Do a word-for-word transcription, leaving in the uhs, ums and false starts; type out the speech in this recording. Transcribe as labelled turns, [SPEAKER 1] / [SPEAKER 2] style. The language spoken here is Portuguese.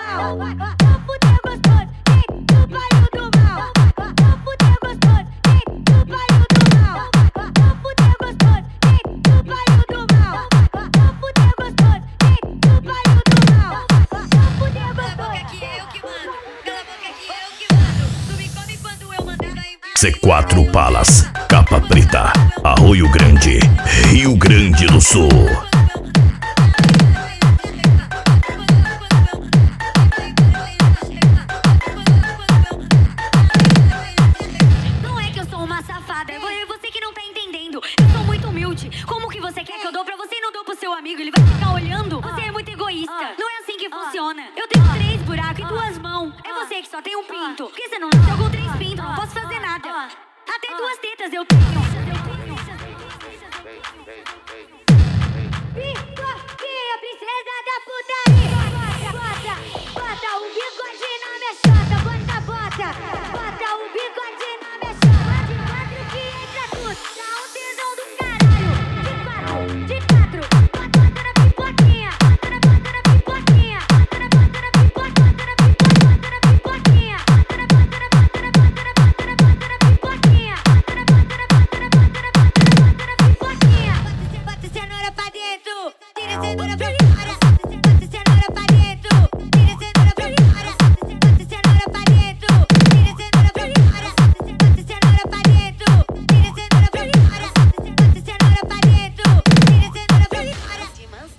[SPEAKER 1] mal. Vou fuder gostoso, vem do bairro do mal. Vou fuder gostoso, vem do bairro do mal. Vou fuder gostoso, vem do bairro do mal. Vou fuder gostoso, vem do bairro do mal. Vou fuder gostoso. Cala a boca que é eu que mando. Cala a boca que é eu que mando. Tu me come quando eu mandar.
[SPEAKER 2] C quatro Palas, Capa Preta, Arroio Grande, Rio Grande do Sul.
[SPEAKER 1] Não é que eu sou uma safada, é você que não tá entendendo. Eu sou muito humilde. Como que você quer que eu dou pra você e não dou pro seu amigo? Ele vai ficar olhando? Você é muito egoísta. Não é assim que funciona. Eu tenho três buracos e duas mãos. É você que só tem um pinto. Por que você não nasceu com três pintos? Não posso fazer nada. Até duas tetas eu tenho. Eu tenho.